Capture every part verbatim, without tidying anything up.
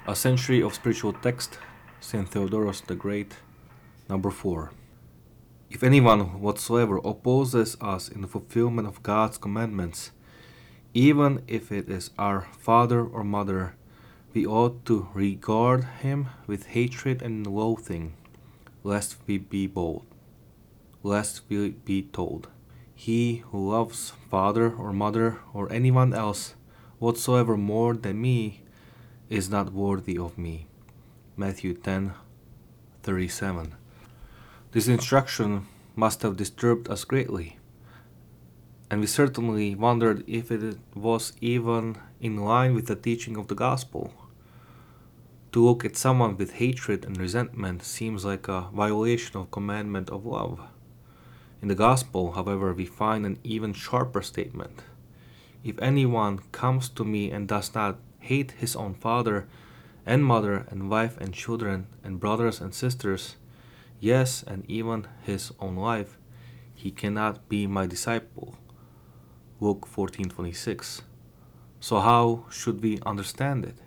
A Century of Spiritual Text, Saint Theodoros the Great, number four. If anyone whatsoever opposes us in the fulfillment of God's commandments, even if it is our father or mother, we ought to regard him with hatred and loathing, lest we be bold, lest we be told, he who loves father or mother or anyone else whatsoever more than me is not worthy of me. Matthew ten thirty-seven. This instruction must have disturbed us greatly, and we certainly wondered if it was even in line with the teaching of the gospel. To look at someone with hatred and resentment seems like a violation of commandment of love. In the gospel, however, we find an even sharper statement. If anyone comes to me and does not hate his own father and mother and wife and children and brothers and sisters, yes, and even his own life, he cannot be my disciple. Luke fourteen twenty-six. So how should we understand it?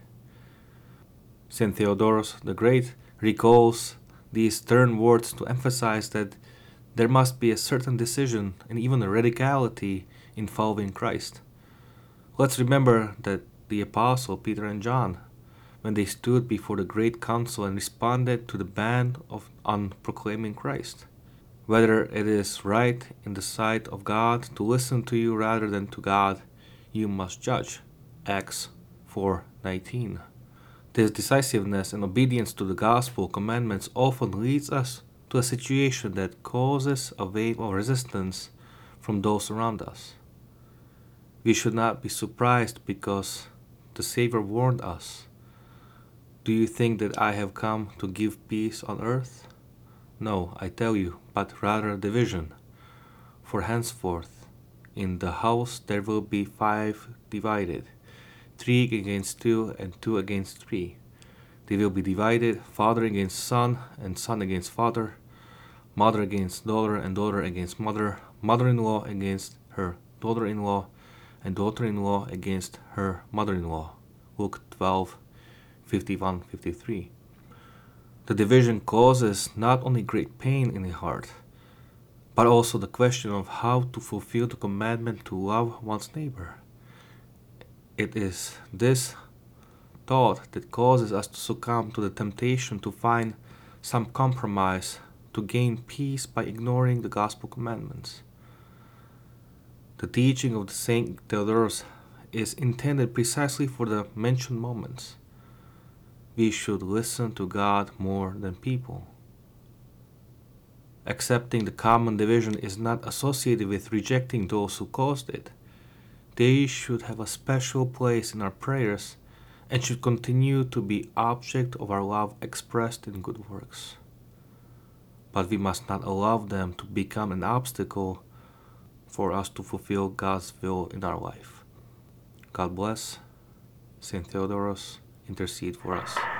Saint Theodoros the Great recalls these stern words to emphasize that there must be a certain decision and even a radicality in following Christ. Let's remember that the Apostle Peter and John, when they stood before the great council and responded to the ban of on proclaiming Christ, whether it is right in the sight of God to listen to you rather than to God, you must judge. Acts four nineteen. This decisiveness and obedience to the gospel commandments often leads us to a situation that causes a wave of resistance from those around us. We should not be surprised because the Savior warned us. Do you think that I have come to give peace on earth? No, I tell you, but rather division. For henceforth in the house there will be five divided, three against two and two against three. They will be divided, father against son and son against father, mother against daughter and daughter against mother, mother-in-law against her daughter-in-law, and daughter-in-law against her mother-in-law. Luke twelve fifty-one fifty-three. The division causes not only great pain in the heart, but also the question of how to fulfill the commandment to love one's neighbor. It is this thought that causes us to succumb to the temptation to find some compromise to gain peace by ignoring the gospel commandments. The teaching of the Saint Theodoros is intended precisely for the mentioned moments. We should listen to God more than people. Accepting the common division is not associated with rejecting those who caused it. They should have a special place in our prayers and should continue to be object of our love expressed in good works. But we must not allow them to become an obstacle for us to fulfill God's will in our life. God bless. Saint Theodoros, intercede for us.